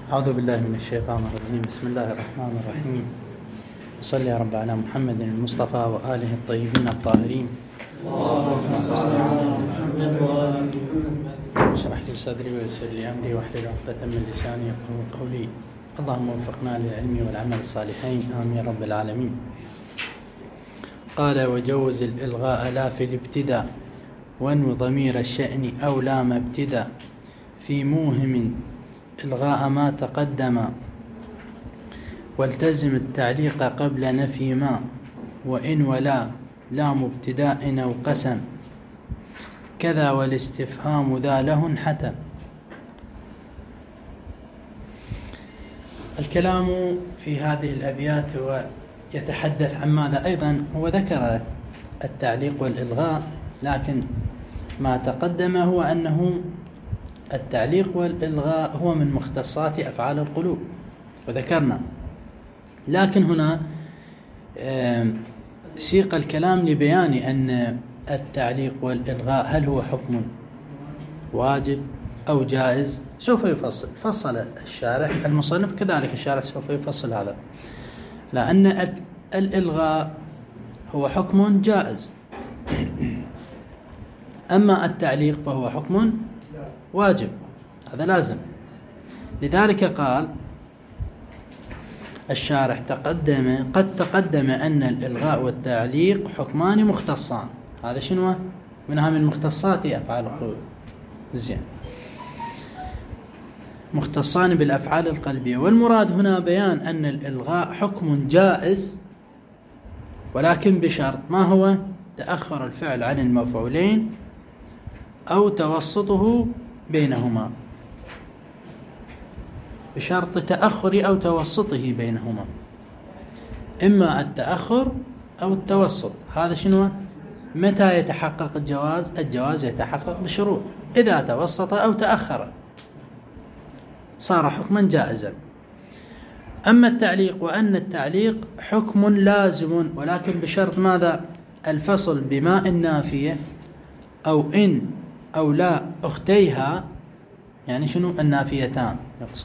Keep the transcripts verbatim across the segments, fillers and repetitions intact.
أعوذ بالله من الشيطان الرجيم. بسم الله الرحمن الرحيم. وصلي يا رب على محمد المصطفى وآله الطيبين الطاهرين. اللهم صل على محمد وآله محمد. اشرح لي صدري ويسر لي أمري واحلل عقدة من لساني يفقهوا قولي. اللهم وفقنا للعلم والعمل الصالحين آمين يا رب العالمين. قال وجوز الإلغاء لا في الابتداء وانو ضمير الشأن أو لام ابتداء في موهم إلغاء ما تقدم والتزم التعليق قبل نفي ما وإن ولا لام ابتداء أو قسم كذا والاستفهام ذا له انحتم. الكلام في هذه الأبيات هو يتحدث عن ماذا أيضا؟ هو ذكر التعليق والإلغاء، لكن ما تقدم هو أنه التعليق والإلغاء هو من مختصات أفعال القلوب وذكرنا، لكن هنا سيق الكلام لبيان أن التعليق والإلغاء هل هو حكم واجب أو جائز. سوف يفصل فصل الشارح المصنف، كذلك الشارح سوف يفصل هذا، لأن الإلغاء هو حكم جائز، أما التعليق فهو حكم واجب، هذا لازم. لذلك قال الشارح تقدم قد تقدم أن الإلغاء والتعليق حكمان مختصان. هذا شنو؟ منها من مختصات أفعال القلوب. زين، مختصان بالأفعال القلبية، والمراد هنا بيان أن الإلغاء حكم جائز، ولكن بشرط. ما هو؟ تأخر الفعل عن المفعولين أو توسطه بينهما، بشرط تأخر أو توسطه بينهما، إما التأخر أو التوسط. هذا شنو؟ متى يتحقق الجواز؟ الجواز يتحقق بشروط، إذا توسط أو تأخر صار حكما جائزا. أما التعليق وأن التعليق حكم لازم، ولكن بشرط ماذا؟ الفصل بما النافية أو إن أو لا أختيها، يعني شنو؟ النافيتان يقصد،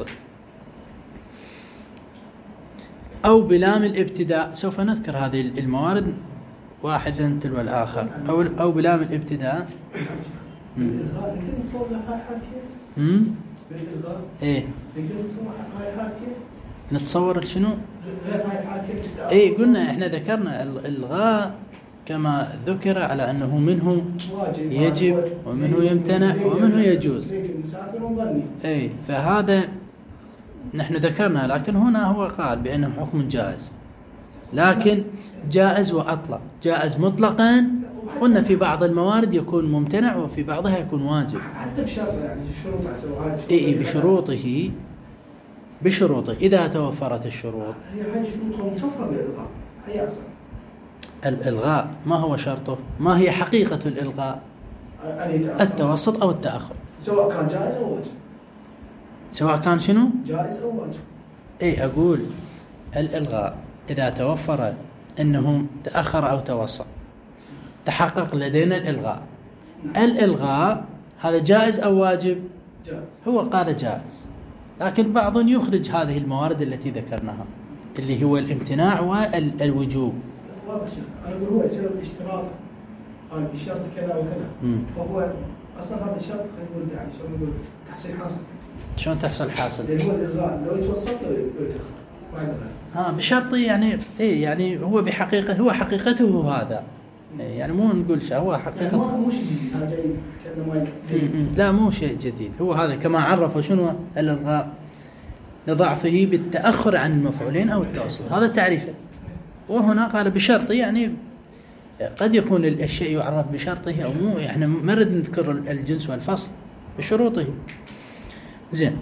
أو بلام الابتداء. سوف نذكر هذه الموارد واحدا تلو الآخر. أو أو بلام الابتداء. بالإلغاء نقدر نصور هاي حالتين. امم بالإلغاء إيه نقدر نصور هاي حالتين. نتصور شنو؟ غير هاي حالتين. إيه قلنا إحنا ذكرنا الإلغاء كما ذكر على أنه منه يجب ومنه يمتنع ومنه يجوز. زي المسافر وظني. إيه فهذا نحن ذكرنا، لكن هنا هو قال بأنه حكم جائز، لكن جائز وأطلق. جائز مطلقا، قلنا في بعض الموارد يكون ممتنع وفي بعضها يكون واجب. حتى بشرط يعني الشروط حسب هذه. إيه بشروطه بشروطه إذا توفرت الشروط. هي هاي شروطها متوفرة بالإلغاء. هي أصلا. الإلغاء ما هو شرطه؟ ما هي حقيقة الإلغاء؟ التوسط أو التأخر، سواء كان جائز أو واجب. سواء كان شنو؟ جائز أو واجب. إيه أقول الإلغاء إذا توفر أنه تأخر أو توسط تحقق لدينا الإلغاء. الإلغاء هذا جائز أو واجب؟ جائز. هو قال جائز، لكن بعض يخرج هذه الموارد التي ذكرناها اللي هو الامتناع والوجوب. واضح شيء. أنا أقول هو يصير اشتراط، قال بشرط كذا وكذا. مم. فهو أصلا هذا الشرط خلينا نقول يعني شو نقول تحصيل حاصل. شلون تحصل حاصل؟ اللي هو الإلغاء لو يتوسط لو يتأخر ما عنده غير. ها بشرط يعني إيه يعني هو بحقيقة هو حقيقته هذا. إيه يعني مو نقول شيء، هو حقيقة. يعني ما مو شيء جديد، هذا جاي كأنه ما ي... لا مو شيء جديد، هو هذا كما عرفه شنو الإلغاء لضعفه بالتأخر عن المفعولين أو التوسط، هذا تعريفه. وهنا قال بشرط، يعني قد يكون الشيء يعرف بشرطه أو مو، يعني ما نريد نذكر الجنس والفصل بشروطه. زين.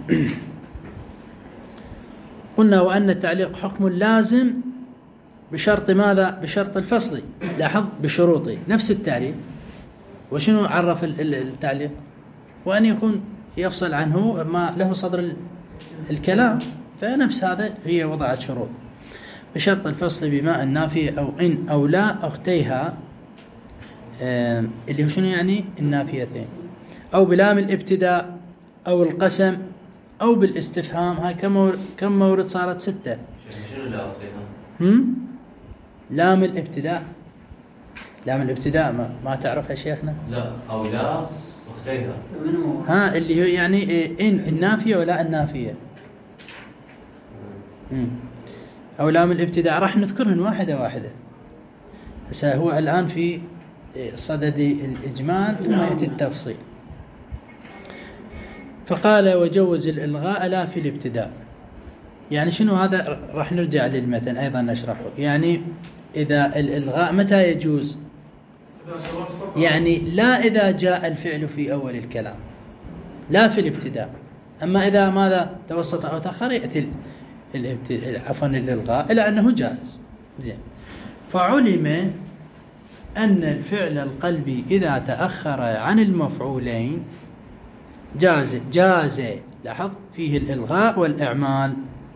قلنا وأن التعليق حكم لازم بشرط ماذا؟ بشرط الفصل. لاحظ بشروطه نفس التعريف. وشنو عرف التعليق؟ وأن يكون يفصل عنه ما له صدر الكلام، فنفس هذا هي وضعت شروط بشرط الفصل بما النافية أو إن أو لا أختيها، اللي هو شنو يعني النافيتين، أو بلام الابتداء أو القسم أو بالاستفهام. هاي كم مورد, كم مورد صارت ستة. شنو لا أخذها؟ هم؟ لام الابتداء. لام الابتداء ما, ما تعرفها شيخنا؟ لا أو لا أختيها. ها اللي هي يعني إن النافية ولا النافية. هم. أو لام الابتداء راح نذكرهن واحدة واحدة. هسه هو الآن في صدد الإجمال ثم يأتي التفصيل. فقال وجوز الإلغاء لا في الابتداء. يعني شنو هذا؟ راح نرجع للمتن أيضا نشرحه. يعني إذا الإلغاء متى يجوز؟ يعني لا إذا جاء الفعل في أول الكلام، لا في الابتداء. أما إذا ماذا توسط أو تأخر يأتي عفوا الإلغاء إلى أنه جائز. زين. فعلم أن الفعل القلبي إذا تأخر عن المفعولين جاز جاز لاحظ فيه الإلغاء والإعمال.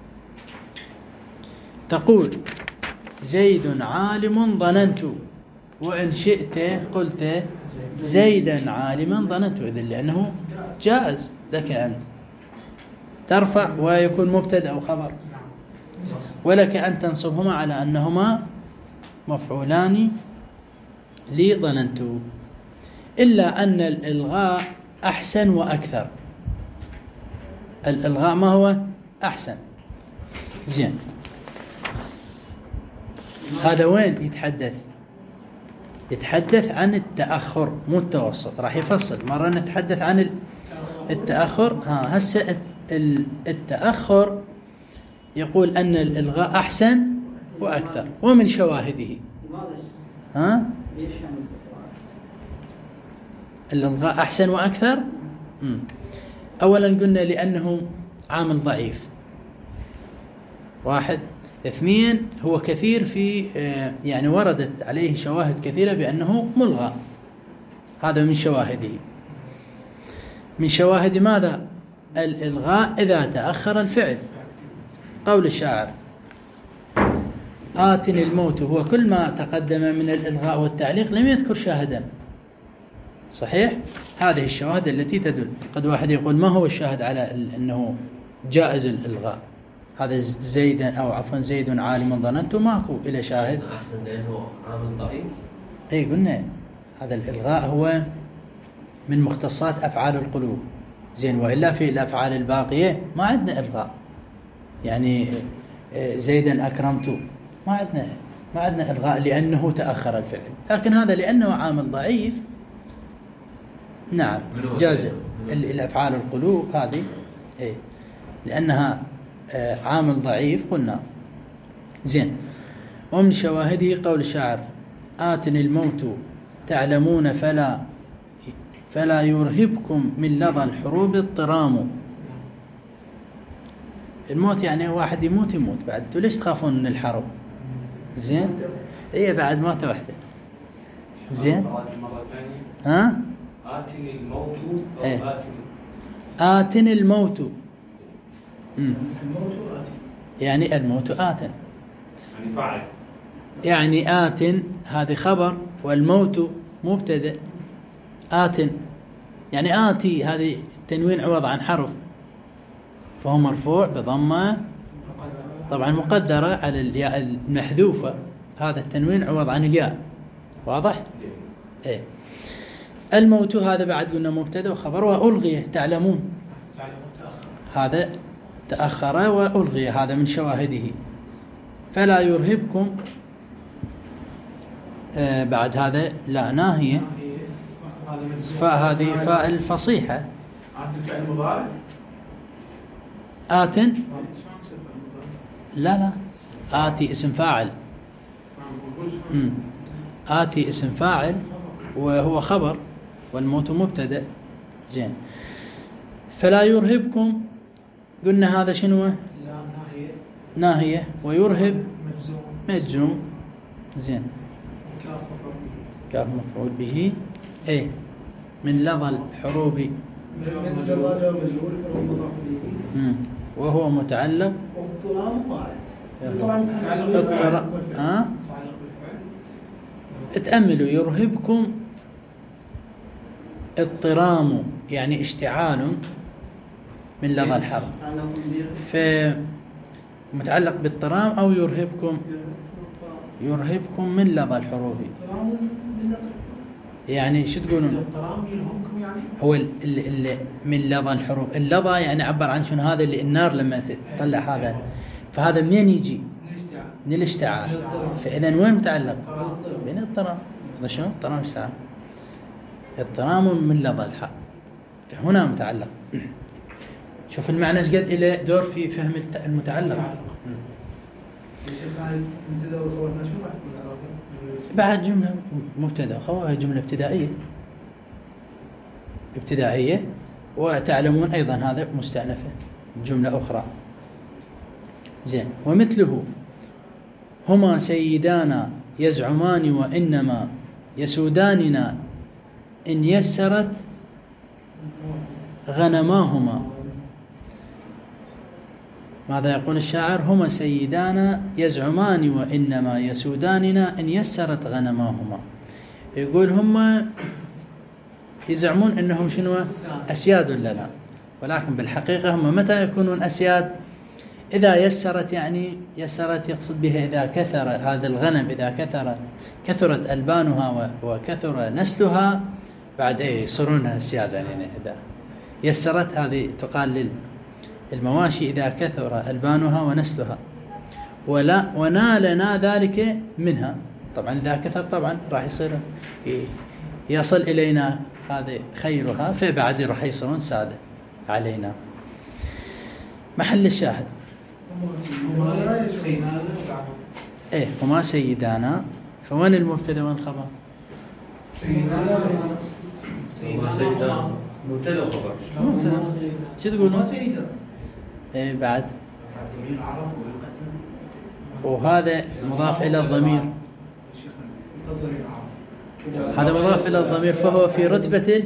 تقول زيد عالم ظننت، وإن شئت قلت زيدا عالما ظننت، إذن لأنه جائز لك أن ترفع ويكون مبتدأ أو خبر، ولك أن تنصبهما على أنهما مفعولان لظننت. إلا أن الإلغاء أحسن وأكثر. الإلغاء ما هو أحسن؟ زين. هذا وين يتحدث؟ يتحدث عن التأخر مو التوسط. راح يفصل مرة نتحدث عن التأخر. ها هسه التأخر يقول أن الإلغاء أحسن وأكثر ومن شواهده. ها الإلغاء أحسن وأكثر. مم. أولا قلنا لأنه عامل ضعيف، واحد. اثنين هو كثير في يعني وردت عليه شواهد كثيرة بأنه ملغى. هذا من شواهده. من شواهد ماذا؟ الإلغاء إذا تأخر الفعل. قول الشاعر آتني الموت. هو كل ما تقدم من الإلغاء والتعليق لم يذكر شاهدا. صحيح؟ هذه الشواهد التي تدل. قد واحد يقول ما هو الشاهد على أنه جائز الإلغاء؟ هذا زيدا أو عفوا زيد عالما ظننت، ماكو إلى شاهد. أحسن لأنه عامل ضعيف. أي قلنا هذا الإلغاء هو من مختصات أفعال القلوب. زين. وإلا في الأفعال الباقية ما عندنا إلغاء. يعني زيدا أكرمت ما عندنا ما عندنا إلغاء لأنه تأخر الفعل. لكن هذا لأنه عامل ضعيف نعم جاز. الأفعال القلوب هذه إيه لأنها عامل ضعيف قلنا. زين. ومن شواهده قول الشاعر آتني الموت تعلمون فلا فلا يرهبكم من لظى الحروب اضطرام. الموت يعني واحد يموت يموت بعد. انتوا ليش تخافون من الحرب؟ زين. ايه بعد موت واحدة. زين. ها آتني الموت أو إيه؟ آتني آتني الموت. مم. الموت آتي. يعني الموت آت. يعني فاعل. يعني آت هذه خبر والموت مبتدأ. آت يعني آتي هذه تنوين عوض عن حرف، فهو مرفوع بضمة طبعا مقدرة على الياء المحذوفة. هذا التنوين عوض عن الياء. واضح؟ ايه. الموت هذا بعد قلنا مبتدأ وخبر. وألغي تعلمون هذا تأخر وألغي. هذا من شواهده. فلا يرهبكم آه بعد هذا لا ناهية. فهذه فاء الفصيحة. آت لا لا آتي اسم فاعل. مم. آتي اسم فاعل وهو خبر والموت مبتدأ. زين. فلا يرهبكم قلنا هذا شنو؟ لا ناهية. ناهية. ويرهب مجزوم. مجزوم. زين. كاف مفعول به. كاف مفعول به. ايه من لظى الحروب. من جراجة المجهول هو مضاف إليه. وهو متعلق. واضطرام فاعل. طبعا اضطر... ها تأملوا يرهبكم اضطرام يعني اشتعال من لظى الحرب. فمتعلق بالطرام أو يرهبكم يرهبكم من لظى الحروب. يعني شو تقولون؟ هو اللي من لظى الحروب. اللظى يعني عبر عن شنو؟ هذا اللي النار لما تطلع هذا، فهذا منين يجي؟ من الاشتعال. فإذا وين متعلق؟ بين الطرام. هذا شنو؟ الطرام اشتعال. الطرام من لظى الحرب، فهنا متعلق. شوف المعنى ايش قد له دور في فهم المتعلق. بعد جملة مبتدأ وخبر هي جملة ابتدائية ابتدائية وتعلمون أيضا هذا مستأنفة جملة أخرى. زين. ومثله هما سيدانا يزعمان وإنما يسوداننا إن يسرت غنماهما. ماذا يقول الشاعر؟ هما سيدانا يزعمان وإنما يسوداننا إن يسرت غنماهما. يقول هما يزعمون أنهم شنو؟ أسياد لنا، ولكن بالحقيقة هم متى يكونون أسياد؟ إذا يسرت، يعني يسرت يقصد بها إذا كثر هذا الغنم، إذا كثر كثرت ألبانها وكثر نسلها بعد إيه يصيرون أسياد. يعني إذا يسرت هذه تقال للمواشي إذا كثر ألبانها ونسلها، ولا ونالنا ذلك منها. طبعا إذا كثر طبعا راح يصير يصل إلينا هذا خيرها، فبعد راح يصيرون سادة علينا. محل الشاهد إيه هما سيدانا. فوين المبتدأ وين الخبر؟ سيدانا سيدانا مبتدأ وخبر. مبتدأ. شو تقولون؟ إيه بعد. وهذا مضاف إلى الضمير. هذا مضاف إلى الضمير، فهو في رتبة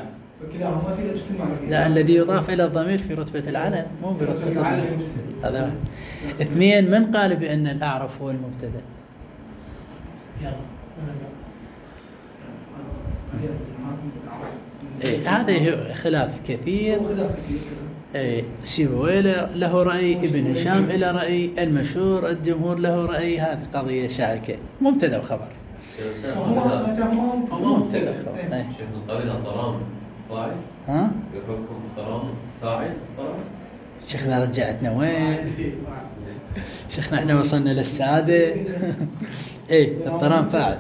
لا الذي يضاف إلى الضمير في رتبة العلم، مو برتبة الضمير. هذا واحد. اثنين، من قال بأن الأعرف هو المبتدأ؟ إيه هذا خلاف كثير. إيه سيبويه له رأي، ابن هشام إلى رأي، المشهور الجمهور له رأي. هذه قضية شائكة. مبتدأ وخبر. مبتدأ وخبر. إيه. شيخ قبل الطرام فاعل. ها؟ يحكم الطرام فاعل. طرام. شيخنا رجعتنا وين؟ شيخنا احنا وصلنا للسادة. ايه الطرام فاعل.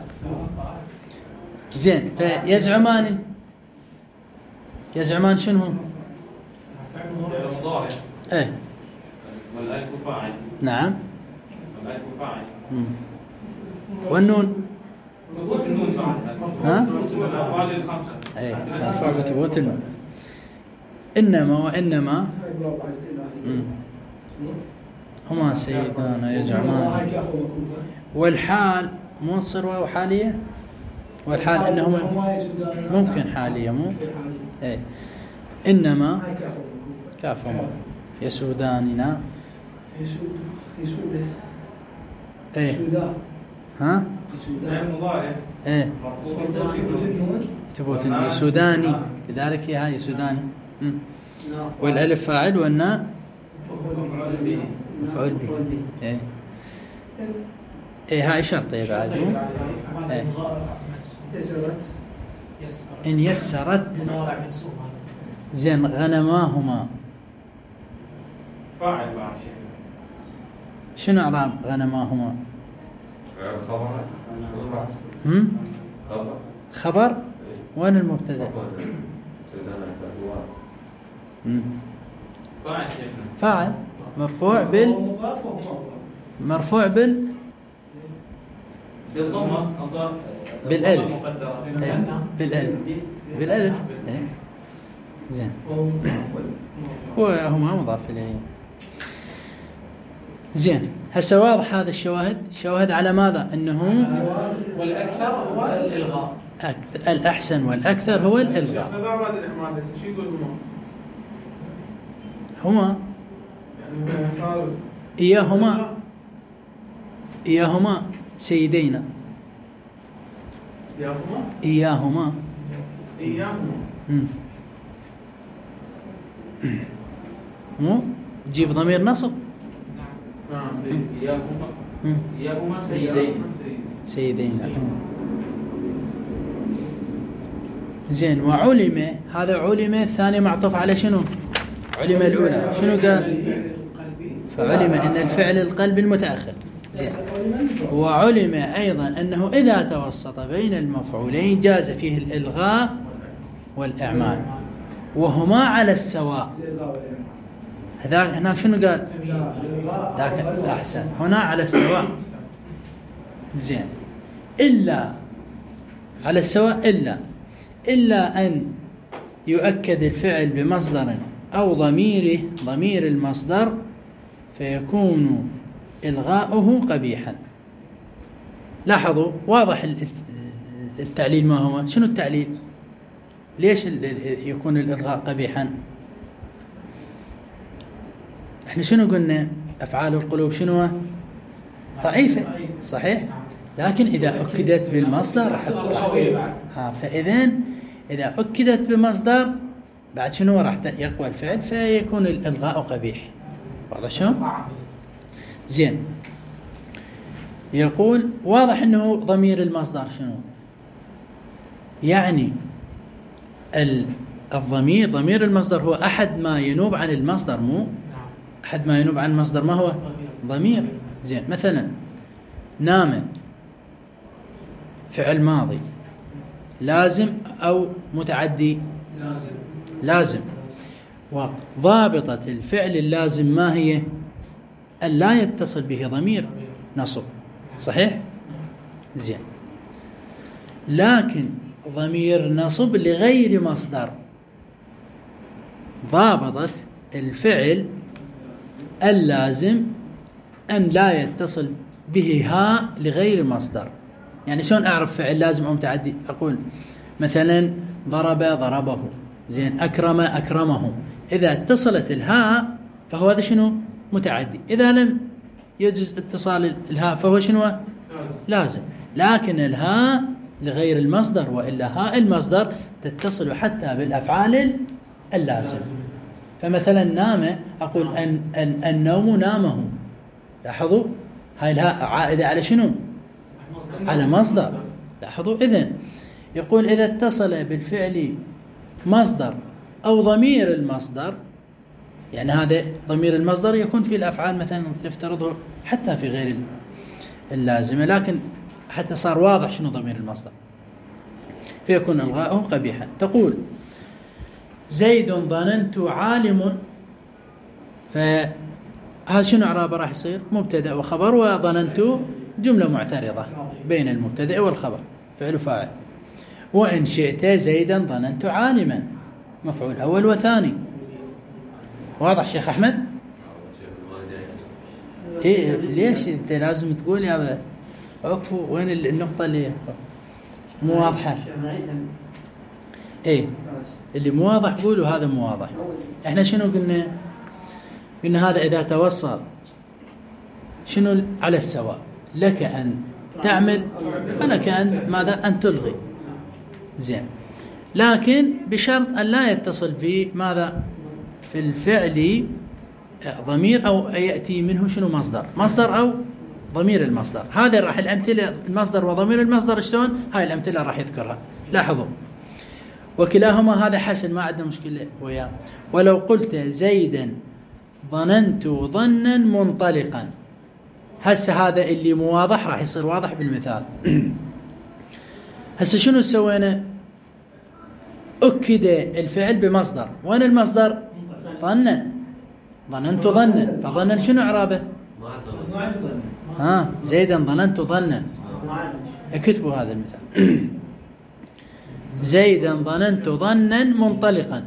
زين. فيزعمان يزعمان شنو؟ مضارع. ايه والالف فاعل. نعم. والالف فاعل. والنون ثبوت النون فاعل. ها؟ ثبوت الافعال الخمسه. ايه مرفوع بثبوت النون. انما وانما هما سيدنا يزعمان. والحال مو تصير واو حالية؟ والحال انهم ممكن حالية مو؟ ايه انما كافهم يسوداننا. ايه ها؟ مضارع. ايه ثبوت يسوداني، لذلك هي هاي يسوداني. والالف فاعل والناء مفعول به. ايه ايه هاي شرطية بعد. ايه إن يسرت زين غنماهما. فاعل بعد شيء. شنو إعراب غنماهما؟ خبر. هم؟ خبر. خبر. وين المبتدأ؟ فاعل. فاعل مرفوع بال مرفوع بال بالضمة. بالألف. إيه. بالألف. بالألف. إيه. زين. وهما مضاف إليه. زين. هسه واضح هذا الشواهد. شواهد على ماذا؟ أنه والأكثر هو الإلغاء. الأحسن والأكثر هو الإلغاء. ماذا أراد الإحمال هسه؟ شو يقول هما؟ هما يعني صار إياهما إياهما سيدينا. إياهما إياهما إياهما مم. مو تجيب ضمير نصب. إياهما إياهما سيدين سيدين. زين. وعلم، هذا علم الثاني معطوف على شنو؟ علم الأولى. شنو قال؟ فعلم أن الفعل القلبي المتأخر. زين. وعلم أيضا أنه إذا توسط بين المفعولين جاز فيه الإلغاء والإعمال وهما على السواء. هذا هناك شنو قال؟ ذاك أحسن. هنا على السواء. زين. إلا على السواء إلا إلا أن يؤكد الفعل بمصدر أو ضميره ضمير المصدر فيكون إلغاؤه قبيحا. لاحظوا واضح التعليل. ما هو؟ شنو التعليل؟ ليش يكون الإلغاء قبيحا؟ احنا شنو قلنا؟ أفعال القلوب شنو؟ ضعيفة، صحيح؟ لكن إذا أكدت بالمصدر ها فإذن إذا أكدت بمصدر بعد شنو راح يقوى الفعل فيكون الإلغاء قبيح. واضح شو؟ زين. يقول واضح أنه ضمير المصدر شنو؟ يعني الضمير ضمير المصدر هو أحد ما ينوب عن المصدر. مو أحد ما ينوب عن المصدر. ما هو؟ ضمير. زين. مثلا نام فعل ماضي لازم أو متعدي؟ لازم. لازم. وضابطة الفعل اللازم ما هي؟ أن لا يتصل به ضمير نصب، صحيح؟ زين. لكن ضمير نصب لغير مصدر ضابطة الفعل اللازم أن لا يتصل به ها لغير مصدر. يعني شلون أعرف فعل لازم أو متعدي؟ أقول مثلا ضرب ضربه، زين، أكرم أكرمه. إذا اتصلت الهاء فهو هذا شنو؟ متعدي. إذا لم يجوز اتصال الهاء فهو شنو؟ لازم. لكن الهاء لغير المصدر، وإلا هاء المصدر تتصل حتى بالأفعال اللازم. فمثلا نام أقول أن أن النوم نامه. لاحظوا هاي الهاء عائدة على شنو؟ على مصدر. لاحظوا. إذن يقول إذا اتصل بالفعل مصدر أو ضمير المصدر، يعني هذا ضمير المصدر يكون في الأفعال مثلا نفترضه حتى في غير اللازمة، لكن حتى صار واضح شنو ضمير المصدر فيكون إلغاؤه قبيحا. تقول زيد ظننت عالم، فهذا شنو إعرابه راح يصير؟ مبتدأ وخبر، وظننت جملة معترضة بين المبتدأ والخبر، فعل وفاعل. وإن شئت زيدا ظننت عالما، مفعول أول وثاني. واضح شيخ أحمد؟ إيه ليش أنت لازم تقول يا أبا أكفوا؟ وين النقطة اللي مو واضحة؟ إيه اللي مو واضح قولوا هذا مو واضح. إحنا شنو قلنا؟ قلنا هذا إذا توصل شنو على السواء، لك أن تعمل ولك أن ماذا؟ أن تلغي. زين. لكن بشرط أن لا يتصل في ماذا؟ في الفعل ضمير أو يأتي منه شنو؟ مصدر مصدر أو ضمير المصدر. هذا راح الأمثلة المصدر وضمير المصدر شلون؟ هاي الأمثلة راح يذكرها. لاحظوا وكلاهما هذا حسن، ما عندنا مشكلة وياه. ولو قلت زيدا ظننت ظنا منطلقا، هسه هذا اللي مو واضح راح يصير واضح بالمثال. هسه شنو سوينا؟ أكد الفعل بمصدر. وين المصدر؟ ظنا. ظننت ظنا، فظنا شنو إعرابه؟ ها زيدا ظننت ظنا. اكتبوا هذا المثال. زيدا ظننت ظنا منطلقا.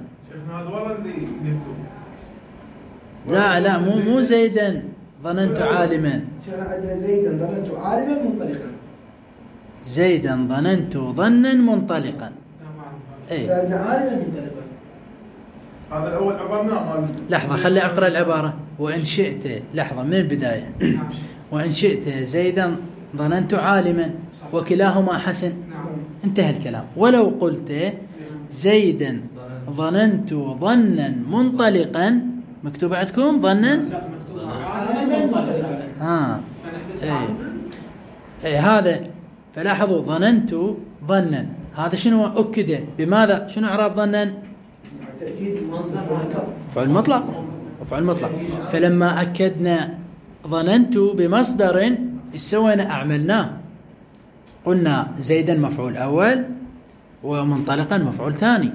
لا لا مو مو زيدا ظننت عالما. زيدا ظننت عالما منطلقا. زيدا ظننت ظنا منطلقا. اي عالما منطلقا. هذا الأول عبرنا. لحظة خلي أقرأ العبارة. وإن شئت، لحظة من البداية. وإن شئت زيدا ظننت عالما، وكلاهما حسن. انتهى الكلام. ولو قلت زيدا ظننت ظنا منطلقا، مكتوب عندكم ظنا؟ لا مكتوب عاملا منطلقا. ها فنحذف إيه. عاملا. إيه هذا. فلاحظوا ظننت ظنا، هذا شنو أكد بماذا؟ شنو إعراب ظنا؟ تأكيد مصدر مفعول مطلق، مفعول مطلق. فلما أكدنا ظننت بمصدر إيش سوينا؟ أعملناه، قلنا زيدا مفعول أول ومنطلقا مفعول ثاني.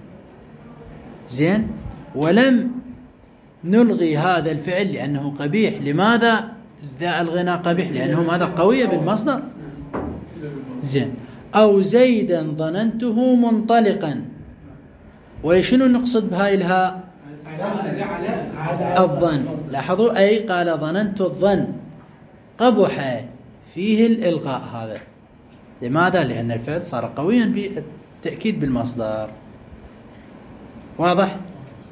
زين، ولم نلغي هذا الفعل لأنه قبيح. لماذا ذا الغنى قبيح؟ لأنه ماذا؟ قوية بالمصدر. زين، أو زيدا ظننته منطلقا. وشنو نقصد بهاي الهاء؟ الظن. لاحظوا، أي قال ظننت الظن، قبح فيه الإلغاء هذا. لماذا؟ لأن الفعل صار قويا بالتأكيد بالمصدر. واضح؟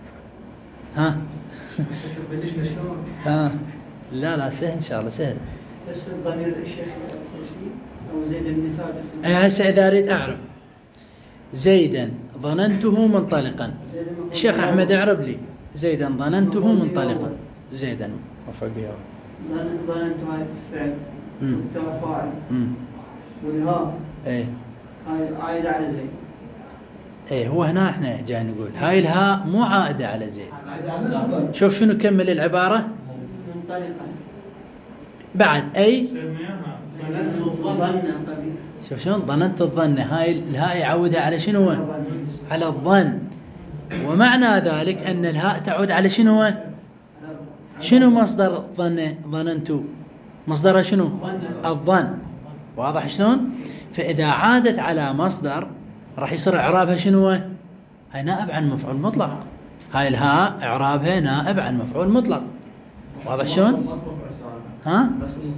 ها بلشنا شلون؟ ها لا لا سهل إن شاء الله سهل. بس الضمير الشيخ أو زيد المثال بس. أي هسه إذا أريد أعرف زيدا ظننته منطلقا، الشيخ أحمد أعرب لي زيدا ظننته منطلقا. زيدا مفعول به. ظننت هاي فعل مم. والتاء فاعل امم والهاء ايه هاي عايدة على زيد. ايه هو هنا احنا جاي نقول هاي الهاء مو عائدة على زيد. مصدر. شوف شنو كمل العبارة منطلقا بعد أي. ظننت الظن قبيح. شوف شلون ظننت الظن، هاي الهاء يعودها على شنو؟ على الظن. ومعنى ذلك أن الهاء تعود على شنو؟ شنو مصدر ظن؟ ظننت مصدرها شنو؟ الظن. واضح شلون؟ فإذا عادت على مصدر راح يصير إعرابها شنو؟ هاي نائب عن مفعول مطلق. هاي الهاء إعرابها نائب عن مفعول مطلق. واضح شلون؟ ها؟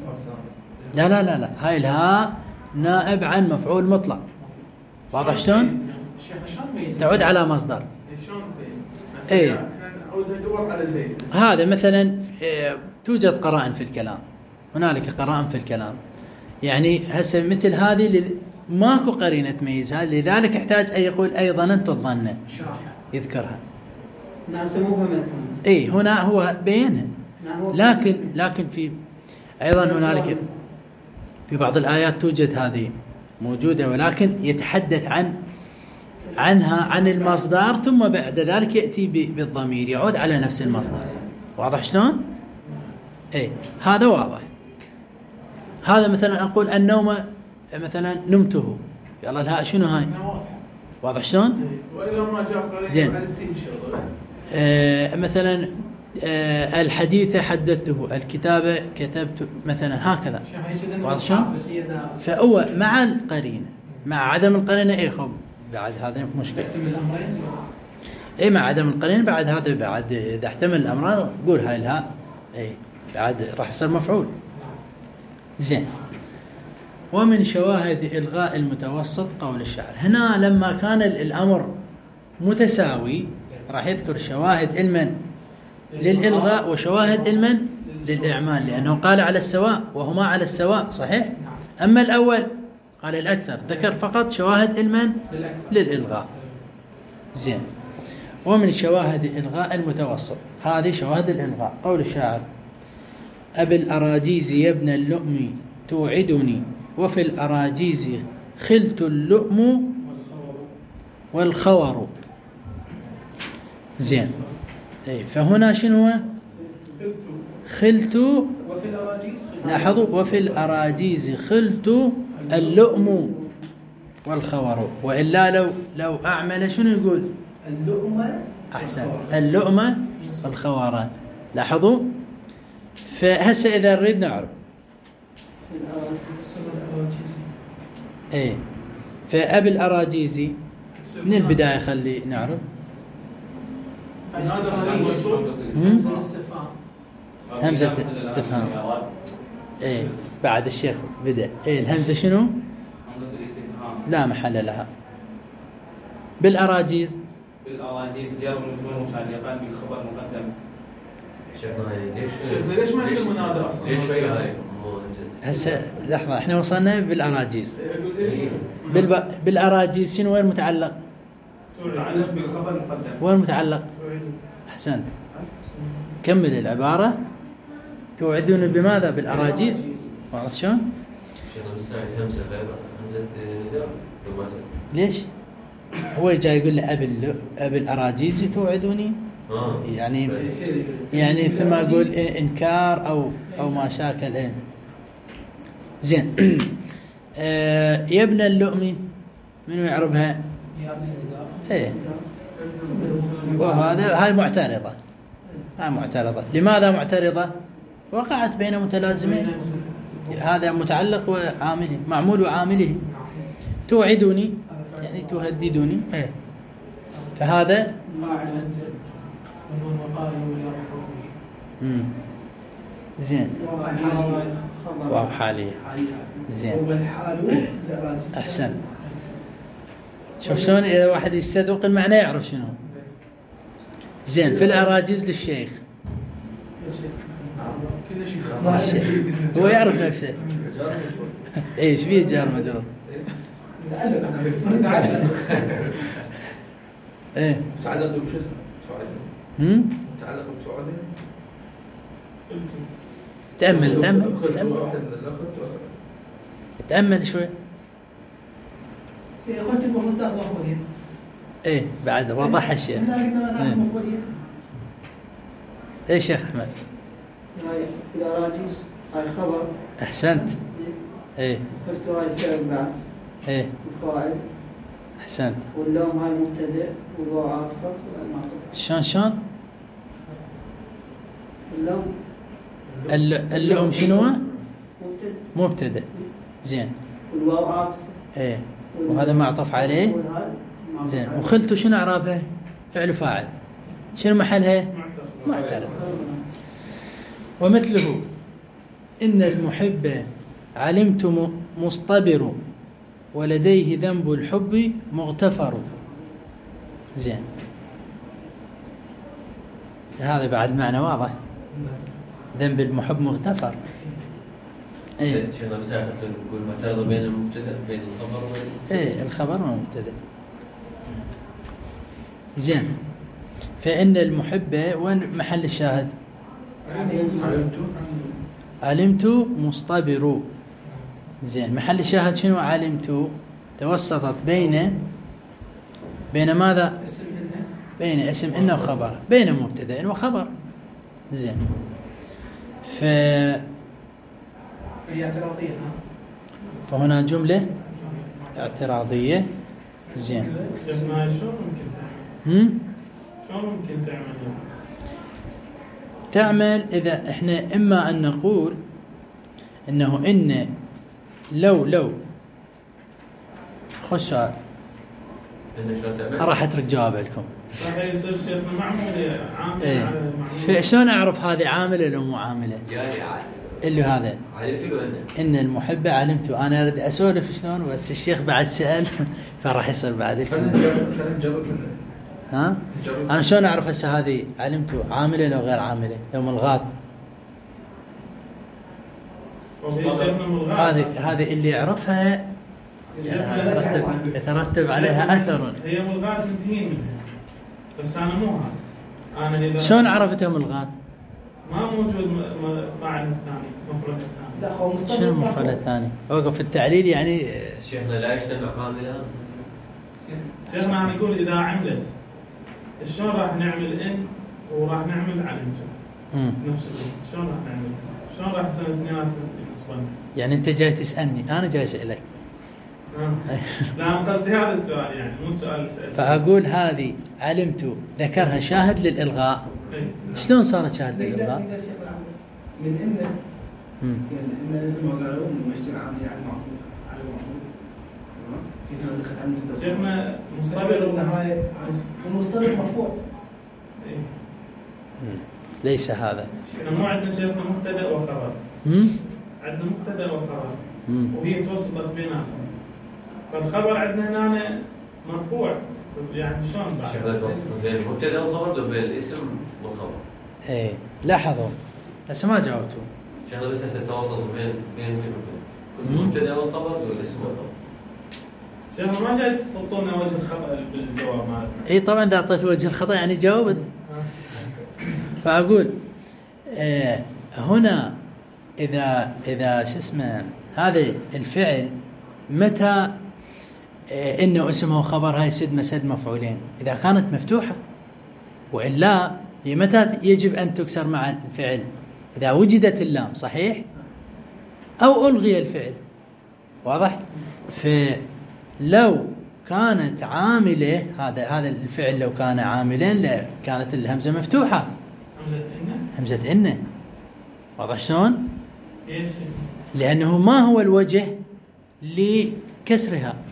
لا لا لا لا هاي الهاء نائب عن مفعول مطلق. واضح شلون؟ تعود على مصدر. شلون ايه احنا ندور على زيد. هذا مثلا إيه، توجد قرائن في الكلام، هنالك قرائن في الكلام. يعني هسه مثل هذه لذ- ماكو قرينة تميزها، لذلك يحتاج أن يقول أي ظننت الظن يذكرها. ناس مو بمثل. اي هنا هو بينها، لكن لكن في أيضا هنالك في بعض الآيات توجد هذه موجودة، ولكن يتحدث عن عنها عن المصدر ثم بعد ذلك يأتي ب- بالضمير يعود على نفس المصدر. واضح شلون؟ اي هذا واضح. هذا مثلا أقول النوم مثلا نمته، يلا الهاء شنو هاي؟ واضح شلون؟ واذا ما جاء قريب زين. على تنشر. آه مثلا آه الحديث حدثته، الكتابة كتبت مثلا، هكذا. واضح شلون؟ فهو مع القرينة، مع عدم القرينة اي خب بعد هذا مشكلة. اي مع عدم القرينة بعد هذا، بعد اذا احتمل الامران قول هاي الهاء اي بعد راح يصير مفعول. زين، ومن شواهد إلغاء المتوسط قول الشاعر. هنا لما كان الأمر متساوي راح يذكر شواهد المن للإلغاء وشواهد المن للإعمال، لأنه قال على السواء وهما على السواء صحيح. أما الأول قال الأكثر، ذكر فقط شواهد المن للإلغاء. زين، ومن شواهد إلغاء المتوسط، هذه شواهد الإلغاء قول الشاعر: أبي الأراجيز يا ابن اللؤم توعدني، وفي الأراجيز خلت اللؤم والخور. زين، أي فهنا شنو خلت؟ وفي الأراجيز لاحظوا، وفي الأراجيز خلت اللؤم والخور. وإلا لو لو أعمل شنو يقول؟ اللؤمة أحسن، اللؤمة والخوران. لاحظوا. فهسه إذا نريد نعرف ايه فأبي الأراجيزي من البداية خلي نعرف. همزة الاستفهام. همزة استفهام. ايه بعد الشيخ بدأ. ايه الهمزة شنو؟ همزة الاستفهام. لا محل لها. بالأراجيز بالأراجيز جار ومجرور متعلقان بالخبر مقدم. ليش ليش ما يصير منادى اصلا؟ ليش شوي هاي؟ هسه لحظة، احنا وصلنا بالأراجيز. يقول ايش؟ بالب... بالأراجيز شنو وين متعلق؟ متعلق بالخبر مقدم. وين متعلق؟ أحسنت. كمل العبارة. توعدون بماذا؟ بالأراجيز. واضح شلون؟ ليش؟ هو جاي يقول لي أبي أبي الأراجيز توعدوني؟ يعني يعني مثل ما أقول إنكار أو أو ما شاكل. إيه زين. آه يبنى اللؤم منو يعرفها؟ إيه وهذا هاي معترضة. هاي معترضة. لماذا معترضة؟ وقعت بين متلازمين. هذا متعلق وعامله، معمول وعامله. توعدني يعني تهددني. إيه فهذا امم زين. واو حالية. زين أحسن. شوف شلون إذا واحد يستدرك المعنى يعرف شنو. زين. في الأراجيز للشيخ هو يعرف نفسه. ايش فيه جار مجرور؟ ايه متعلق بشو اسمه؟ هم متعلق بسعودي. تأمل تأمل تأمل شوي. قلت المفروض تاخذ مفعولين. ايه بعد وضح الشيء. احنا قلنا ناخذ مفعولين. ايه شيخ احمد؟ هاي الأراجيز هاي خبر. احسنت. ايه قلت هاي فعل بعد. ايه الفاعل. احسنت. واللام هاي مبتدأ والواو عاطفة والمعطوف. شلون شلون؟ اللام اللؤم شنو؟ مبتدأ. مبتدأ. زين. والواو عاطفة. ايه وهذا معطف عليه. زين. وخلته شنو اعرابها؟ فعل فاعل. شنو محلها؟ معترض. ومثله إن المحب علمت مصطبر ولديه ذنب الحب مغتفر. زين. هذا بعد معنى واضح. ذنب المحب مغتفر. ايه شيخنا بس نقول معترض بين المبتدا بين الخبر وال ايه الخبر والمبتدا. زين. فإن المحب وين محل الشاهد؟ علمت علمت مصطبر. زين. محل الشاهد شنو؟ علمت توسطت بين بين ماذا؟ اسم إنه. بين اسم إنه وخبر، بين مبتدأ وخبر. زين. ف هي اعتراضية. فهنا جملة اعتراضية. زين. شلون ممكن تعمل؟ هم؟ شلون ممكن تعمل؟ تعمل إذا إحنا إما أن نقول إنه إن لو لو خش سؤال راح أترك جواب لكم. راح يصير شيخنا معمولة عاملة إيه. على معمولة. فشلون أعرف هذه عاملة ولا مو عاملة؟ يعني عالم اللي هذا علمت له إن المحب علمت. أنا أريد أسولف شلون بس الشيخ بعد سأل فراح يصير بعد. خلينا نجرب. ها؟ أنا شلون أعرف هسه هذه علمت عاملة لو غير عاملة لو ملغاة؟ هذه هذه اللي يعرفها يترتب, يترتب عليها أثر. هي ملغاة منتهين منها بس أنا مو هذا. أنا إذا شلون عرفتها ملغاة؟ ما موجود فاعل الثاني مفعول الثاني. لا هو مصطبر. شنو المفعول الثاني؟ وقف التعليل يعني. شيخنا لا يجتمع كاملا. شيخنا أنا نقول إذا عملت شلون راح نعمل إن وراح نعمل علم نفس الشيء. شلون راح نعمل؟ شلون راح يصير اثنيناتهم ينصبون؟ يعني أنت جاي تسألني أنا جاي أسألك. لا قصدي هذا السؤال يعني مو سؤال سأل. فأقول هذه علمت ذكرها شاهد للإلغاء. شلون صارت شاهد للإلغاء؟ من إنه يعني إنه مثل ما قالوا إنه مجتمع عامل يعني معقول على معقول. تمام. في هنا دخلت على المتداول. شيخنا مصطبر هاي المصطبر مرفوع. ليس هذا. شيخنا مو عندنا شيخنا مبتدأ وخبر. هم؟ عندنا مبتدأ وخبر. هم. وهي توسطت بيناتهم. فالخبر عندنا هنا مرفوع يعني شلون بعد؟ شيخنا توسط بين المبتدا والخبر وبين الاسم والخبر. إيه لاحظوا هسه ما جاوبتوا. شيخنا بس هسه توسط بين بين مين وبين المبتدا والخبر والاسم والخبر. شيخنا ما جاي تحطونا وجه الخطأ بالجواب مالتنا. اي طبعا اذا اعطيت وجه الخطا يعني جاوبت. فاقول آه هنا إذا إذا شو اسمه هذا الفعل متى آه إنه اسمه خبر هاي سد مسد مفعولين إذا كانت مفتوحة، وإلا هي متى يجب أن تكسر مع الفعل؟ إذا وجدت اللام صحيح أو ألغي الفعل. واضح؟ فلو كانت عاملة هذا هذا الفعل لو كان عاملا كانت الهمزة مفتوحة، همزة إن همزة إن. واضح شلون؟ إيش؟ لأنه ما هو الوجه لكسرها؟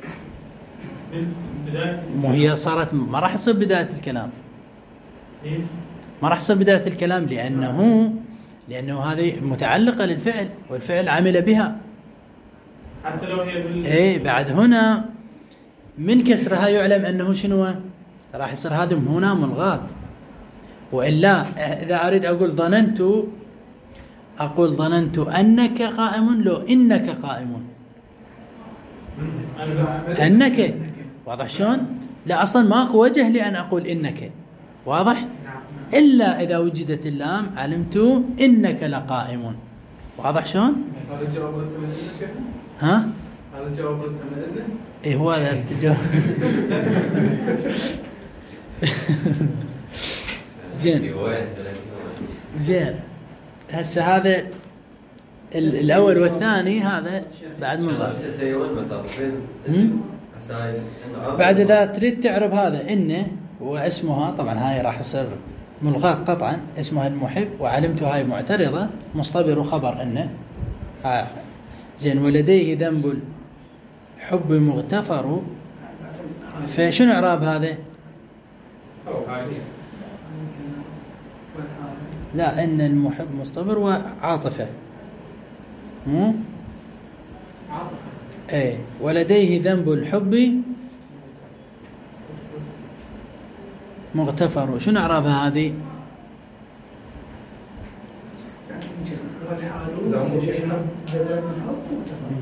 بداية مو هي صارت ما راح تصير بداية الكلام، إيه؟ ما راح تصير بداية الكلام لأنه لأنه هذه متعلقة للفعل والفعل عمل بها. حتى لو هي بال إيه بعد هنا من كسرها يعلم أنه شنو راح يصير هذا هنا ملغاة. وإلا إذا أريد أقول ظننت أقول ظننت أنك قائم لو إنك قائم أنك. واضح شلون؟ لا أصلا ماكو وجه لأن أقول إنك. واضح؟ إلا إذا وجدت اللام علمت إنك لقائم. واضح شلون؟ هذا الجواب رد من إنه شيخ؟ ها؟ هذا الجواب رد من إنه؟ إيه هو هذا التجاوب. زين زين هسه هذا ال- الأول والثاني هذا بعد مضاف. بعد إذا تريد تعرف هذا إنه واسمها طبعا هاي راح يصير ملغاة قطعا، اسمها المحب وعلمت هاي معترضة مصطبر وخبر إنه ها. زين ولديه ذنب الحب مغتفر، فشنو إعراب هذا؟ أو حاليا لا إن المحب مصطبر وعاطفة مو عاطفة. ايه ولديه ذنب الحب مغتفر، شنو اعرابها هذه؟ يعني والحال شيئا بدل من حب مغتفر.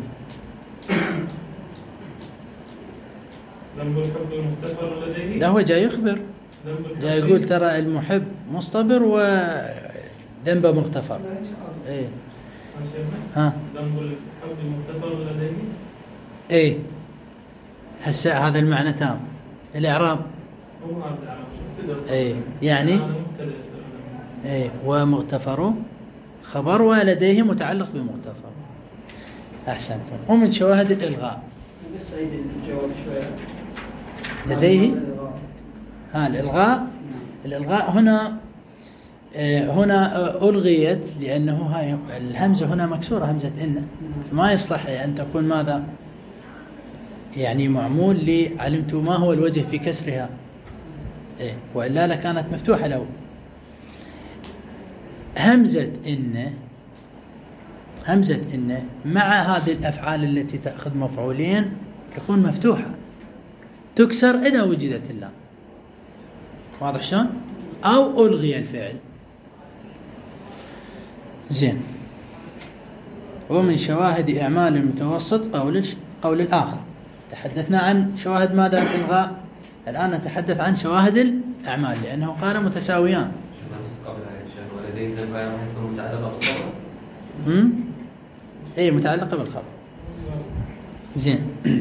ذنب الحب المغتفر لديه. لا هو جاي يخبر، ذنب الحب جاي يقول ترى المحب مصطبر وذنبه مغتفر. لا يجي عاطفة. ايه ها شيخنا؟ ها ذنب الحب المغتفر لديه. ايه هسه هذا المعنى تام. الاعراب هو هذا العرب شو تقدر ايه يعني هذا مبتدأ يصير. ايه ومغتفر خبر ولديه متعلق بمغتفر. احسنتم. ومن شواهد الالغاء بس عيد الجواب شوية. لديه ها الالغاء. الالغاء هنا آه، هنا آه، الغيت لانه هاي الهمزه هنا مكسوره همزه ان، ما يصلح ان تكون ماذا يعني معمول لعلمت ما هو الوجه في كسرها. إيه والا لكانت مفتوحه. لو همزه ان همزه ان مع هذه الافعال التي تاخذ مفعولين تكون مفتوحه تكسر اذا وجدت اللام. واضح شلون؟ او الغي الفعل. زين. ومن شواهد اعمال المتوسط قول قول الاخر. تحدثنا عن شواهد ماذا؟ الالغاء. الان نتحدث عن شواهد الاعمال لانه قال متساويان. ولديه ذنب راح يكون متعلقة بالخبر. امم اي متعلقه بالخبر. زين.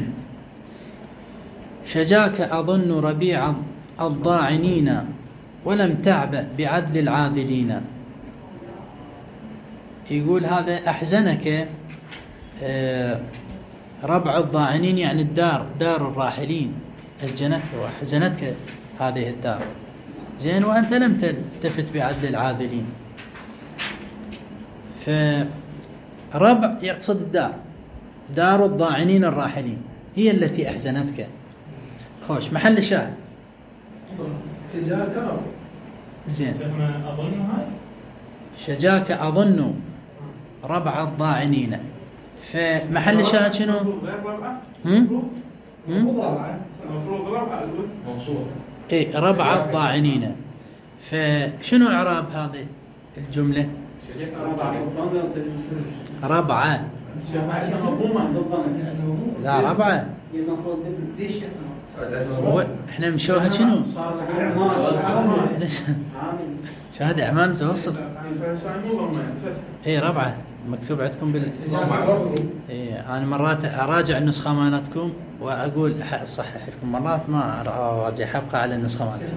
شجاك اظن ربيع الضاعنين ولم تعبأ بعدل العادلين. يقول هذا أحزنك ربع الضاعنين يعني الدار دار الراحلين أسجنتك وأحزنتك هذه الدار. زين وأنت لم تلتفت بعدل العادلين. فربع يقصد الدار دار الضاعنين الراحلين هي التي أحزنتك. خوش محل الشاهد شجاك رب. زين. شيخنا أظن هاي شجاك أظن ربع الضاعنين. فمحل الشاهد شنو؟ غير ربعة. هم؟ المفروض ربعة. المفروض ربعة أقول منصوب. إيه ربع الضاعنين. فشنو إعراب هذه الجملة؟ ربعة. لا ربعة. هو احنا مشوهد شنو؟ شاهد اعمال متوسط. الفاعل مو ضمه يعني فتح. اي ربعه مكتوب عندكم بال اي انا مرات اراجع النسخه مالتكم واقول اصحح لكم، مرات ما اراجع حبقى على النسخه مالتكم.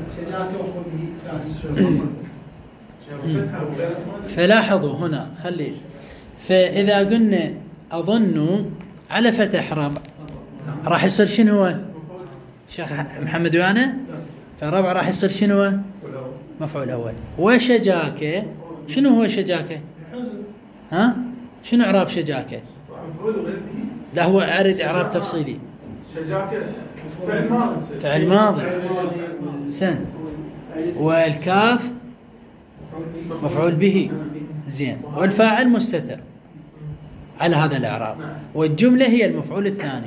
فلاحظوا هنا خلي، فاذا قلنا اظن على فتح ربع راح يصير شنو هو شيخ محمد ويانا؟ فربع راح يصير شنو هو؟ مفعول اول. وشجاكه شنو هو شجاكه؟ ها شنو اعراب شجاكه؟ لا هو اريد اعراب تفصيلي. شجاكه فعل ماضي فعل ماضي سن، والكاف مفعول به زين، والفاعل مستتر على هذا الاعراب، والجمله هي المفعول الثاني.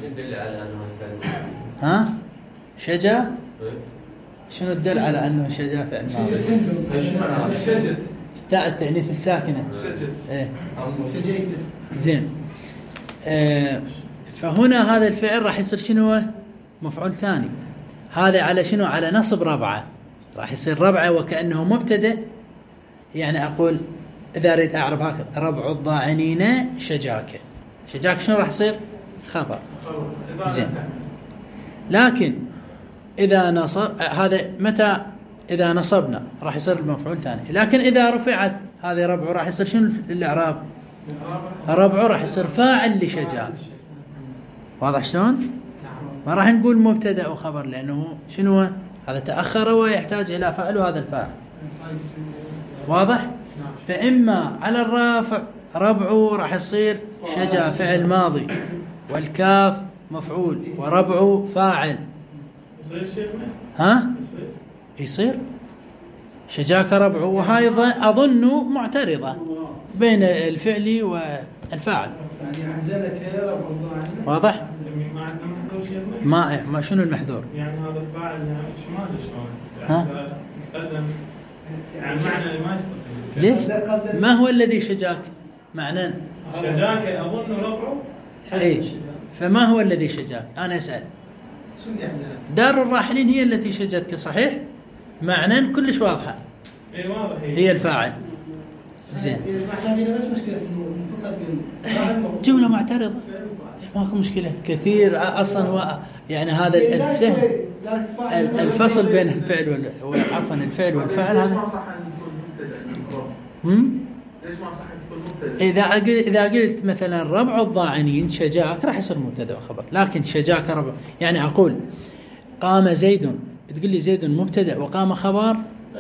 ها شجا شنو الدل على انه شجا فعل ماضي؟ تاء التأنيث الساكنه. ايه زين. آه فهنا هذا الفعل راح يصير شنو هو؟ مفعول ثاني. هذا على شنو؟ على نصب ربعه، راح يصير ربعه وكأنه مبتدأ. يعني اقول اذا اريد اعرب هكذا ربع الضاعنين شجاكه، شجاكه شنو راح يصير؟ خبر. زين. لكن اذا نصب هذا متى؟ اذا نصبنا راح يصير المفعول ثاني، لكن اذا رفعت هذه ربعه راح يصير شنو الاعراب؟ ربعه راح يصير فاعل لشجاع. واضح شلون؟ ما راح نقول مبتدا او خبر، لانه شنو هذا تاخر ويحتاج الى فعل، وهذا الفاعل. واضح؟ فاما على الرافع ربعه راح يصير شجاع فعل ماضي، والكاف مفعول، وربعه فاعل. يصير شيخنا؟ ها؟ يصير شجاك ربعه، وهاي اظن معترضه بين الفعل والفاعل. يعني عزلك ربع الضاعنين. واضح؟ ما عندنا محذور شيخنا؟ ما ما شنو المحذور؟ يعني هذا الفاعل يعني شمال شلون؟ ها؟ تقدم يعني معنى ما يستقيم. ليش؟ ما هو الذي شجاك؟ معنى شجاك اظن ربعه. اي فما هو الذي شجاك؟ انا اسال. دار الراحلين هي التي شجتك، صحيح؟ معنى كلش واضحه. اي واضح هي الفاعل. زين. راح نجينا بس مشكله انه انفصل بين جمله معترضه. ماكو مشكله كثير اصلا هو يعني هذا السهل الفصل بين الفعل وعفوا الفعل والفعل هذا. ليش ما صح ان يكون مبتدا؟ هم؟ ليش ما صح ان يكون مبتدا؟ اذا اذا قلت مثلا ربع الضاعنين شجاك راح يصير مبتدا وخبر، لكن شجاك ربع يعني اقول قام زيد، تقول لي زيد مبتدا وقام خبر،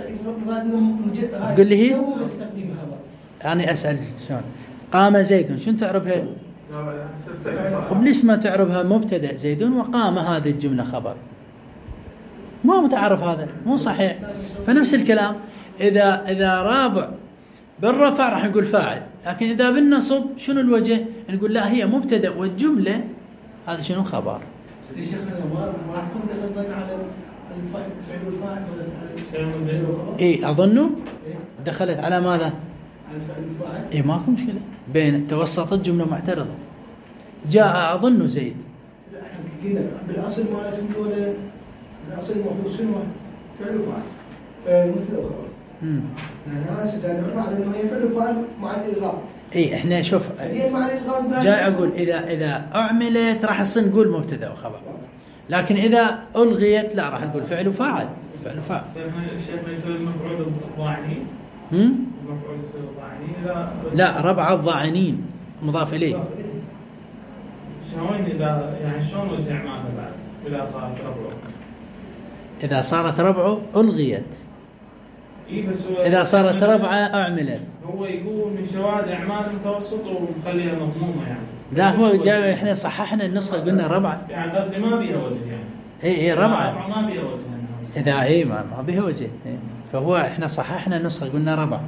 تقول لي هي يعني اسال شلون قام زيد شنو تعرفها؟ طب ليش ما تعرفها مبتدا زيد وقام هذه الجمله خبر؟ ما متعرف، هذا مو صحيح. فنفس الكلام اذا اذا رابع بالرفع راح نقول فاعل، لكن اذا بالنصب شنو الوجه؟ نقول لا هي مبتدا والجمله هذا شنو خبر. زي شيخنا ما راح تكون تظن على الفعل والفاعل ولا اي اظنه دخلت على ماذا؟ على الفعل والفاعل. اي ماكو مشكله، بين توسطت جمله معترضه. جاء اظن زيد. لا احنا قلنا بالاصل مالتهم دول الاصل المفروض شنو؟ فعل وفاعل مبتدا وخبر. امم انا اسف انا اعرف على انه هي فعل وفاعل مع الالغاء. اي احنا شوف هي مع الالغاء جاي اقول اذا اذا اعملت راح نصير نقول مبتدا وخبر، لكن اذا الغيت لا راح نقول فعل وفاعل. فعل وفاعل. الشيخ ما يصير المفعول الضاعنين. امم المفعول يصير الضاعنين اذا لا ربع الضاعنين مضاف اليه. شلون اذا يعني شلون وجه اعمالها بعد اذا صارت ربعه؟ اذا صارت ربعه الغيت. اي بس هو اذا صارت ربعه اعملت. هو يقول من شواهد اعمال المتوسط ومخليها مضمومه يعني. لا هو جاي احنا صححنا النسخه قلنا ربعه. يعني قصدي ما بيها وجه يعني. اي اي ربعه. ربعه ما بيها وجه يعني. اذا اي ما, ما بها وجه. إيه. فهو احنا صححنا النسخه قلنا ربعه.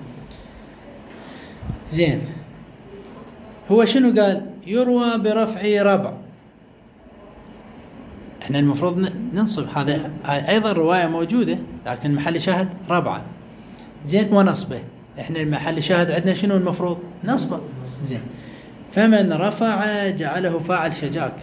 زين. هو شنو قال؟ يروى برفع ربع. احنا المفروض ننصب هذا ايضا روايه موجوده، لكن محل شاهد ربعه. زين ونصبه. احنا المحل شاهد عندنا شنو المفروض؟ نصبه. زين. فمن رفع جعله فاعل شجاك.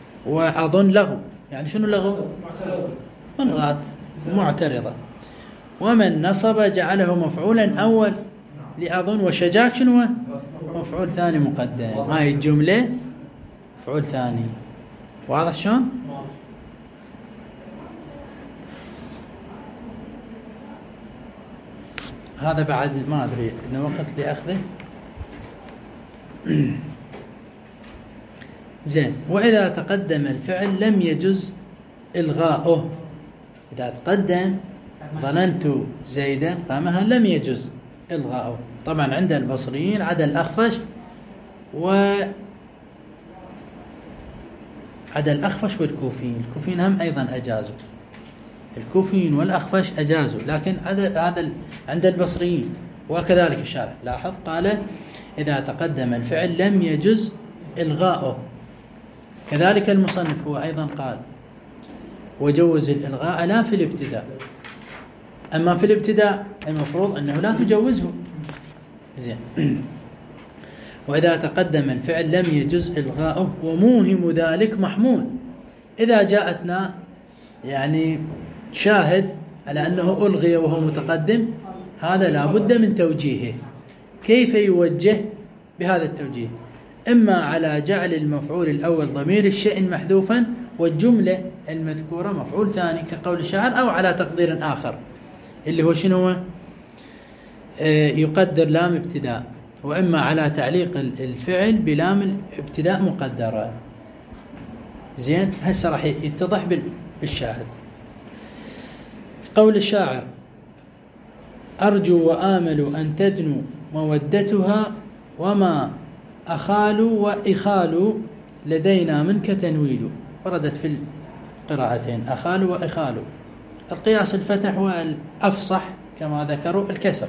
واظن لغو، يعني شنو لغو؟ ملغات معترضه. ومن نصب جعله مفعولا أول لأظن وشجاك شنو مفعول ثاني مقدم. هاي الجملة مفعول ثاني. واضح شلون؟ هذا بعد ما أدري إنه وقت لأخذه. زين. وإذا تقدم الفعل لم يجز إلغاؤه. إذا تقدم ظننت زيدا قامها لم يجز إلغاؤه. طبعا عند البصريين عدا الأخفش و عدا الأخفش والكوفيين. الكوفيين هم أيضا أجازوا. الكوفيين والأخفش أجازوا، لكن هذا عند البصريين وكذلك الشارح لاحظ قال إذا تقدم الفعل لم يجز إلغاؤه. كذلك المصنف هو أيضا قال وجوز الإلغاء لا في الابتداء. أما في الابتداء المفروض أنه لا تجوزه. زين. وإذا تقدم الفعل لم يجز إلغاؤه وموهم ذلك محمول. إذا جاءتنا يعني شاهد على أنه ألغي وهو متقدم، هذا لا بد من توجيهه. كيف يوجه بهذا التوجيه؟ إما على جعل المفعول الأول ضمير الشأن محذوفا والجملة المذكورة مفعول ثاني كقول الشاعر، أو على تقدير آخر اللي هو شنو آه يقدر لام ابتداء، وإما على تعليق الفعل بلام الابتداء مقدرة. زين. هسه راح يتضح بالشاهد. قول الشاعر أرجو وآمل أن تدنو مودتها وما أخال وإخال لدينا منك تنويل. وردت في القراءتين أخال وإخال. القياس الفتح والأفصح كما ذكروا الكسر.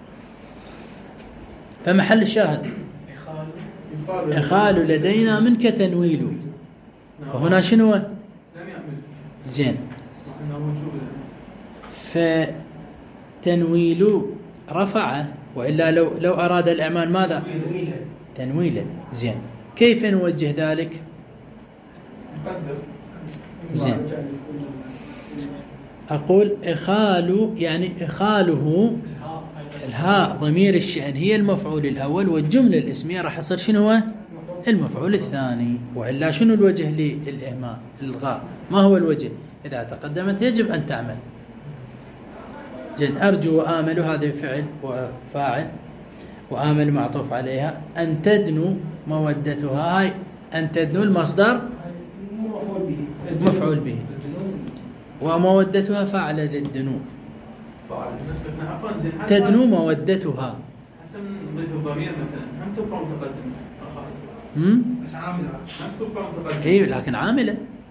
فمحل الشاهد إخال لدينا منك تنويل. فهنا شنو؟ زين. فتنويل رفعه، وإلا لو لو أراد الإعمال ماذا؟ تنويله. زين. كيف نوجه ذلك؟ زين. أقول إخال يعني إخاله الهاء ضمير الشأن هي المفعول الأول، والجملة الاسمية راح يصير شنو هو؟ المفعول الثاني. وإلا شنو الوجه للإهمال الإلغاء؟ ما هو الوجه؟ إذا تقدمت يجب أن تعمل. زين. أرجو وآمل هذا فعل وفاعل، وآمل معطوف عليها. أن تدنو مودتها، هاي أن تدنو المصدر مفعول به، ومودتها فاعل للدنو. تدنو مودتها. حتى نضيف الضمير مثلا هم تبقى متقدم. امم بس عامله. هم تبقى متقدم. ايوه لكن عامله.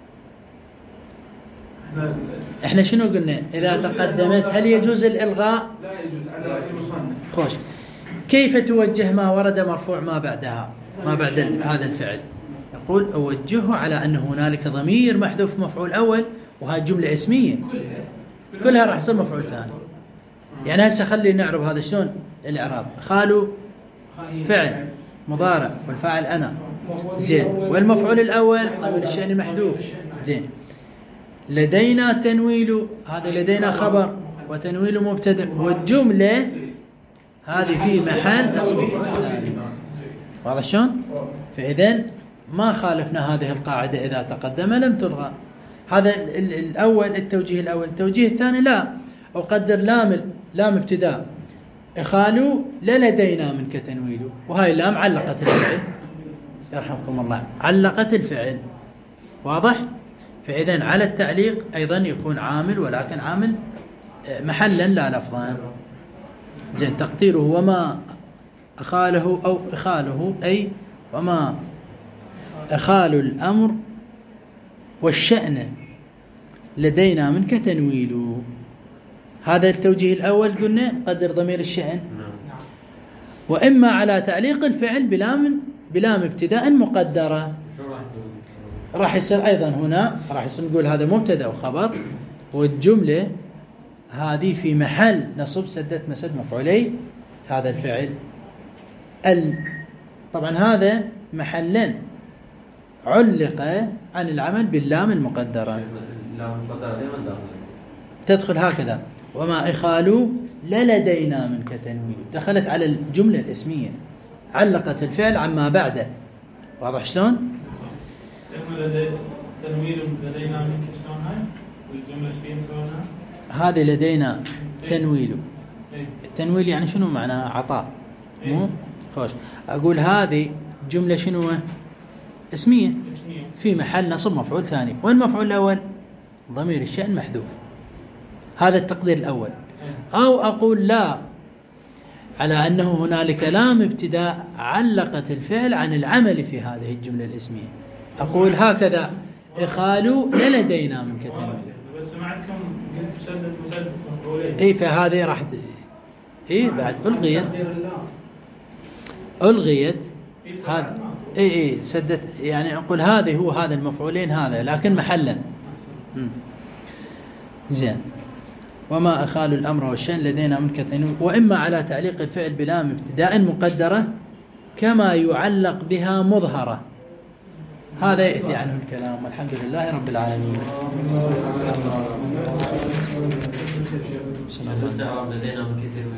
احنا شنو قلنا؟ اذا تقدمت هل يجوز الالغاء؟ لا يجوز على المصنف. خوش. كيف توجه ما ورد مرفوع ما بعدها ما بعد هذا الفعل؟ يقول اوجهه على ان هنالك ضمير محذوف مفعول اول، وهذه جمله اسميه كلها كلها راح تصير مفعول ثاني. يعني هسه خلي نعرف هذا شلون الاعراب. خالو فعل مضارع والفاعل انا. زين. والمفعول الاول ضمير الشأن المحذوف. زين. لدينا تنويل، هذا لدينا خبر وتنويل مبتدا، والجمله هذه في محل نصب. واضح شلون؟ فاذا ما خالفنا هذه القاعده، اذا تقدم لم تلغى. هذا الاول التوجيه الاول. التوجيه الثاني لا اقدر لام لام ابتداء إخالوا للدينا منك تنويل، وهاي اللام علقت الفعل يرحمكم الله، علقت الفعل. واضح؟ فإذا على التعليق أيضا يكون عامل، ولكن عامل محلا لا لفظا. زين. تقديره وما أخاله أو إخاله، أي وما أخال الأمر والشأن لدينا منك تنويل. هذا التوجيه الأول قلنا قدر ضمير الشأن، وإما على تعليق الفعل بلام بلام ابتداء مقدرة. راح يصير أيضا هنا راح يصير نقول هذا مبتدأ وخبر، والجملة هذه في محل نصب سدت مسد مفعولي هذا الفعل. ال طبعا هذا محلا علق عن العمل باللام المقدرة. اللام المقدرة دائما داخل. تدخل هكذا وما إخالوا للدينا من كتنويل، دخلت على الجملة الاسمية، علقت الفعل عما بعده. واضح شلون؟ تنويل لدينا من شلون هاي والجملة ايش فيها سويناها؟ هذه لدينا تنويل. التنويل يعني شنو معناه؟ عطاء. مو خوش. أقول هذه جملة شنو؟ اسمية في محل نصب مفعول ثاني. وين المفعول الأول؟ ضمير الشأن محذوف. هذا التقدير الأول. أو أقول لا، على أنه هنالك لام ابتداء علقت الفعل عن العمل في هذه الجملة الاسمية. أقول هكذا إخالوا للدينا من كتنويل. بس سمعتكم قلت مسدد مسدد مفعولين. إيه فهذه راح ت... إيه بعد ألغيت ألغيت هذا. إيه إيه سدت، يعني نقول هذه هو هذا المفعولين هذا لكن محلا. زين. وما أخال الأمر والشأن لدينا من كتنويل، وإما على تعليق الفعل بلام ابتداء مقدرة كما يعلق بها مظهرة. هذا يأتي عنه الكلام. والحمد لله رب العالمين. لدينا من كثير